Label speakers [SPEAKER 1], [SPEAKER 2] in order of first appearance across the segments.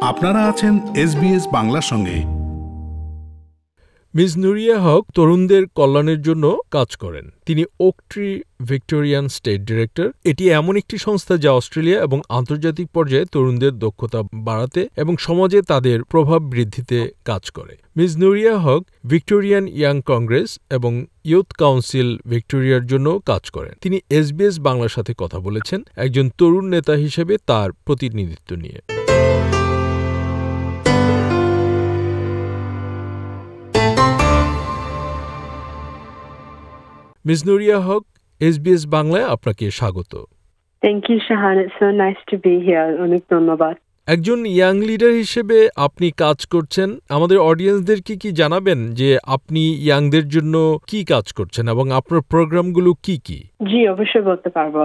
[SPEAKER 1] আপনারা আছেন SBS বাংলার সঙ্গে।
[SPEAKER 2] মিস নুরিয়া হক তরুণদের কল্যাণের জন্য কাজ করেন। তিনি Oak Tree Victorian state director. এটি এমন একটি সংস্থা যা অস্ট্রেলিয়া এবং আন্তর্জাতিক পর্যায়ে তরুণদের দক্ষতা বাড়াতে এবং সমাজে তাদের প্রভাব বৃদ্ধিতে কাজ করে। Miss Nuria Haque Victorian young congress এবং ইয়ুথ কাউন্সিল ভিক্টোরিয়ার জন্য কাজ করেন। তিনি SBS বাংলার সাথে কথা বলেছেন একজন তরুণ নেতা হিসেবে তার প্রতিনিধিত্ব নিয়ে। মিস নুরিয়া হক, SBS বাংলায় আপনাকে স্বাগত।
[SPEAKER 3] Thank you, Shahan. It's so nice to be here. অনেক ধন্যবাদ।
[SPEAKER 2] একজন ইয়াং লিডার হিসেবে আপনি কাজ করছেন। আমাদের অডিয়েন্সদের কি জানাবেন যে আপনি ইয়াংদের জন্য কি কাজ করছেন এবং আপনার প্রোগ্রামগুলো কি?
[SPEAKER 3] জি, অবশ্যই বলতে পারবো।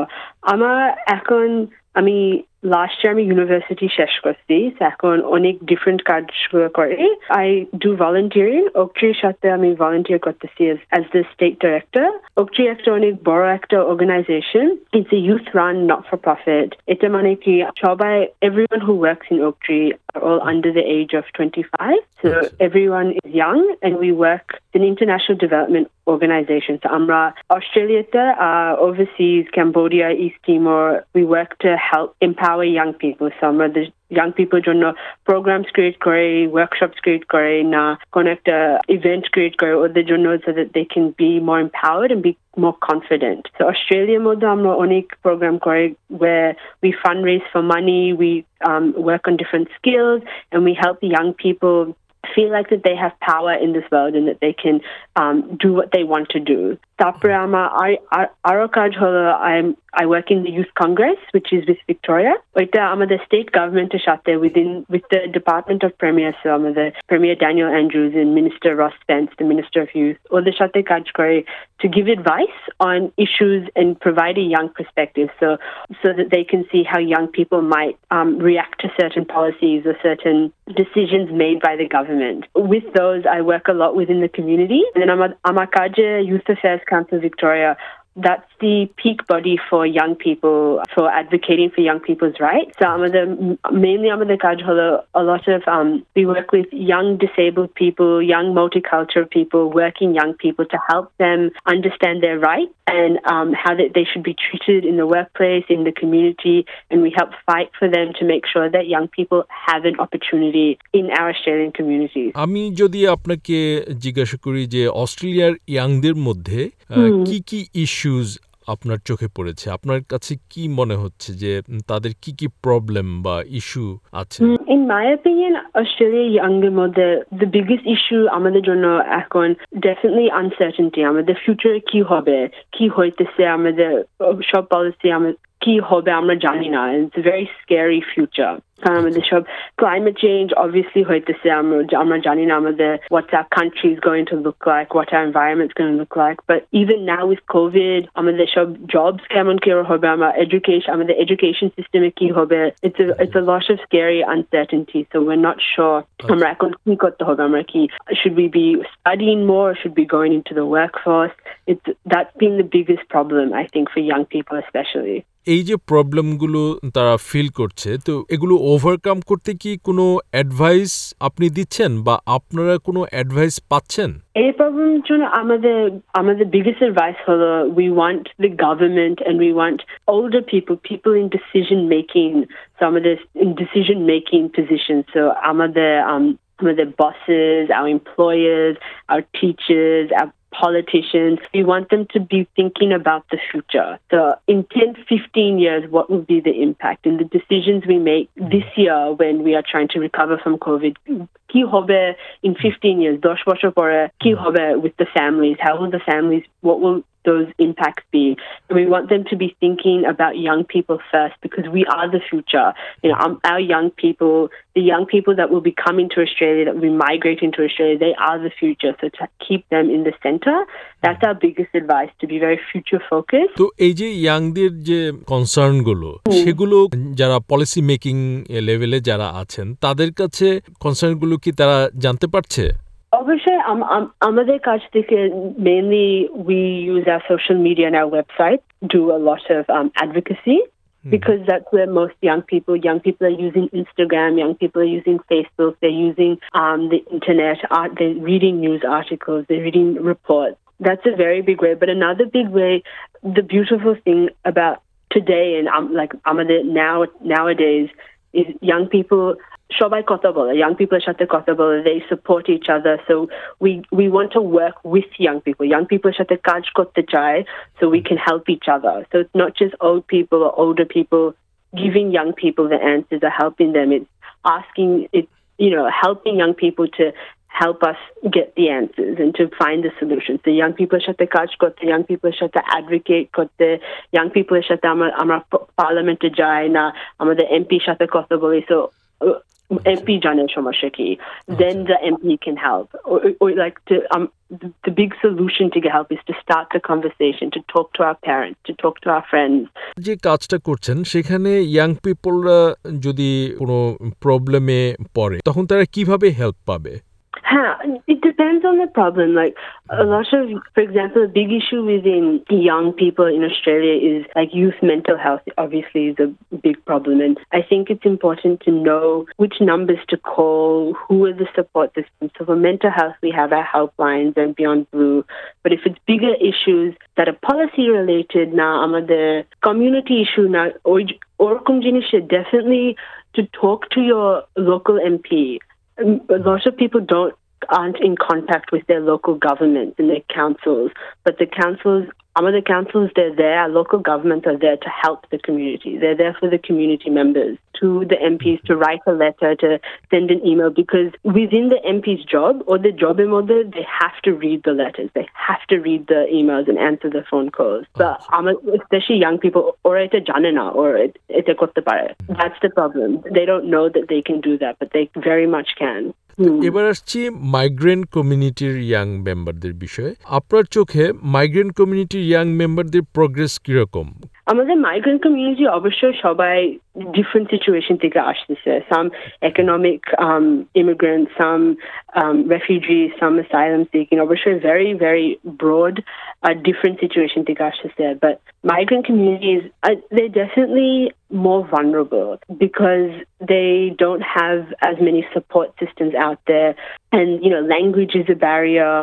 [SPEAKER 3] আমি লাস্ট ইয়ার আমি ইউনিভার্সিটি শেষ করছি, এখন অনেক ডিফারেন্ট কাজগুলো করি। I do volunteering. ওক ট্রির সাথে আমি ভলান্টিয়ার করতেছি as the state director. Oak Tree একটা অনেক বড় একটা organisation. It's a youth run not for profit. এটা মানে কি সবাই, everyone who works in Oak Tree are all under the age of 25. So everyone is young and we work in an international development organization. So আমরা অস্ট্রেলিয়াতে, overseas, Cambodia, East Timor, we work to help empower young people. So আমরা the young people জন্য programs create করে, workshops create করে, না কোন একটা event create করে ওদের জন্য, so that they can be more empowered and be more confident. So Australia's মধ্যে আমরা অনেক program করে where we fundraise for money, we work on different skills, and we help the young people feel like that they have power in this world and that they can do what they want to do. তারপরে আরো কাজ হলো, I work in the Youth Congress, which is with Victoria. ওইটা আমাদের state গভর্নমেন্টের সাথে with the Department of Premier, so আমাদের Premier Daniel Andrews and Minister Ross Spence, the Minister of Youth, ওদের সাথে কাজ করে to give advice on issues and provide a young perspective, so that they can see how young people might react to certain policies or certain decisions made by the government. With those, I work a lot within the community. And then আমার কাজে Youth Affairs Council Victoria, that's the peak body for young people, for advocating for young people's rights. So mainly আমাদের কাজ হলো a lot of we work with young disabled people, young multicultural people, working young people to help them understand their rights and how that they should be treated in the workplace, in the community, and we help fight for them to make sure that young people have an opportunity in our Australian community.
[SPEAKER 2] আমি যদি আপনাকে জিজ্ঞাসা করি যে অস্ট্রেলিয়ার ইয়াংদের মধ্যে কি issues আপনার চোখে পড়েছে, আপনার কাছে কি মনে হচ্ছে যে তাদের কি প্রবলেম বা ইস্যু আছে?
[SPEAKER 3] In my opinion, Australia younger মধ্যে the biggest issue আমাদের জন্য এখন definitely uncertainty. আমাদের future কি হইতেছে, আমাদের সব policy কি হবে আমরা জানি না. It's a very scary future. কারণ আমাদের সব climate change obviously হইতেছে, আমরা জানি না আমাদের what our country is going to look like, what our environment is going to look like. But even now with COVID, আমাদের সব jobs কেমন কি হবে, আমাদের education system কি হবে, it's a lot of scary uncertainty. So we're not sure আমরা এখন কি করতে হবে, should we be studying more, should we be going into the workforce. That's been the biggest problem, I think, for young people especially.
[SPEAKER 2] এই যে প্রবলেমগুলো তারা feel করছে, তো এগুলো ওভারকাম করতে কি কোনো অ্যাডভাইস আপনি দিচ্ছেন বা আপনারা কোনো অ্যাডভাইস পাচ্ছেন?
[SPEAKER 3] এই প্রবলেমের জন্য আমাদের biggest advice হলো, we want the government and we want older people in decision making, so আমাদের in decision making positions, so আমাদের bosses, our employers, our teachers, our politicians, we want them to be thinking about the future. So in 10-15 years, what will be the impact in the decisions we make this year when we are trying to recover from COVID? কি হবে in 15 years, 10 বছর পরে কি হবে with the families? How will the families, what will those impacts be? And we want them to be thinking about young people first, because we are the future. Our young people, the young people that will be coming to Australia, that will be migrating to Australia, they are the future. So to keep them in the center, that's our biggest advice, to be very future focused.
[SPEAKER 2] তো এই যে ইয়াংদের যে কনসার্নগুলো, সেগুলো যারা policy making লেভেলে যারা আছেন তাদের কাছে কনসার্নগুলো কি তারা জানতে পারছে?
[SPEAKER 3] অবশ্যই আমাদের কাছ থেকে mainly we use our social media and our website, do a lot of advocacy. because that's where most young people are using Instagram, young people are using Facebook, they're using the internet, they're reading news articles, they're reading reports. That's a very big way. But another big way, the beautiful thing about today and nowadays is young people, সবাই কথা বলে, young people সাথে কথা বলে, they support each other. So we want to work with young people. Young people সাথে কাজ করতে চায় so we can help each other. So it's not just old people or older people giving young people the answers or helping them. It's helping young people to help us get the answers and to find the solutions. So young people সাথে কাজ করতে, young people সাথে advocate করতে, young people সাথে আমরা পার্লামেন্টে যাই না, আমাদের এমপি সাথে কথা বলি, so MP জানে সমস্যা কি, then the MP can help. Or like the big solution to get help is to start the conversation, to talk to our parents, to talk to our friends.
[SPEAKER 2] যে কাজটা করছেন সেখানে ইয়াং পিপলরা যদি কোনো প্রবলেমে পড়ে তখন তারা কিভাবে হেল্প পাবে?
[SPEAKER 3] It depends on the problem. Like a lot of, for example, a big issue within young people in Australia is like youth mental health obviously is a big problem. And I think it's important to know which numbers to call, who are the support systems. So for mental health, we have our helplines and Beyond Blue. But if it's bigger issues that are policy related, now the community issue now, orakum jinishe, definitely to talk to your local MP. A lot of people aren't in contact with their local governments and their councils, but the councils, they're there, our local governments are there to help the community. They're there for the community members, to the MPs to write a letter, to send an email, because within the MP's job or the job model, they have to read the letters, they have to read the emails and answer the phone calls. But especially young people, or eta janena, or eta korte pare. That's the problem. They don't know that they can do that, but they very much can.
[SPEAKER 2] এবার আসছি migrant কমিউনিটির young মেম্বারদের বিষয়ে। আপনার চোখে migrant কমিউনিটির young মেম্বারদের progress কিরকম?
[SPEAKER 3] আমাদের মাইগ্রেন্ট কমিউনিটি অবশ্যই সবাই ডিফারেন্ট সিচুয়েশন থেকে আসতেছে। সাম economic immigrants, some refugees, some asylum seeking, অবশ্যই very, very broad, different situation থেকে আসতেছে। But migrant communities, they're definitely more vulnerable because they don't have as many support systems out there, and language is a barrier.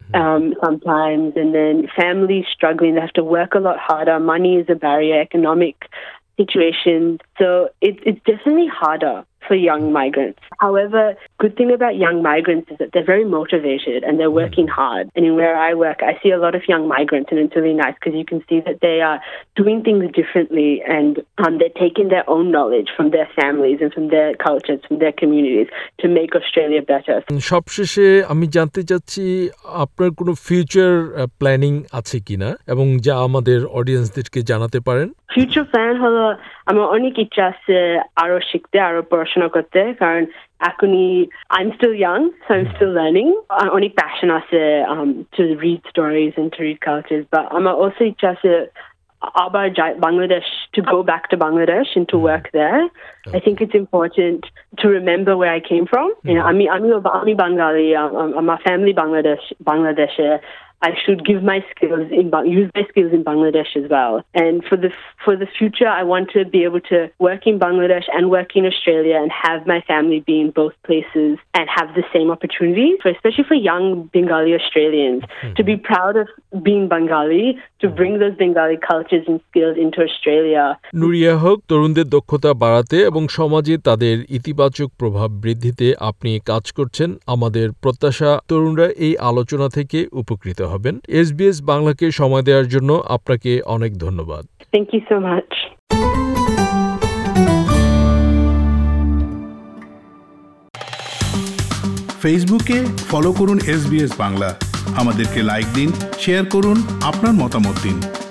[SPEAKER 3] Sometimes, and then families struggling, they have to work a lot harder, money is a barrier, economic situation, so it's definitely harder for young migrants. However, good thing about young migrants is that they're very motivated and they're working hard. And in where I work, I see a lot of young migrants, and it's really nice because you can see that they are doing things differently, and they're taking their own knowledge from their families and from their cultures, from their communities to make Australia better.
[SPEAKER 2] সবশেষে আমি জানতে চাচ্ছি আপনার কোনো future planning আছে কিনা এবং যা আমাদের অডিয়েন্সদেরকে জানাতে পারেন।
[SPEAKER 3] ফিউচার প্ল্যান হলো আমার অনেক ইচ্ছা আছে আরো শিখতে, আরো পড়াশোনা করতে, কারণ এখনই I'm still young, so I'm still learning. অনেক প্যাশন আছে to read stories and to read cultures, but আমার also ইচ্ছা আছে আবার Bangladesh, to go back to Bangladesh and to work there. Okay. I think it's important to remember where I came from. আমি Bengali, my family Bangladesh. I should use my skills in Bangladesh as well. And for the future, I want to be able to work in Bangladesh and work in Australia and have my family be in both places and have the same opportunities, especially for young Bengali Australians, to be proud of being Bengali, to bring those Bengali cultures and skills into Australia.
[SPEAKER 2] Nuria হক, তরুণদের দক্ষতা বাড়াতে এবং সমাজে তাদের ইতিবাচক প্রভাব বৃদ্ধিতে আপনি কাজ করছেন। আমাদের প্রত্যাশা তরুণরা এই আলোচনা থেকে উপকৃত হবেন। SBS বাংলাকে সময় দেওয়ার জন্য আপনাকে অনেক ধন্যবাদ।
[SPEAKER 3] Thank you so much.
[SPEAKER 1] ফেসবুকে ফলো করুন SBS বাংলা, আমাদেরকে লাইক দিন, শেয়ার করুন, আপনার মতামত দিন।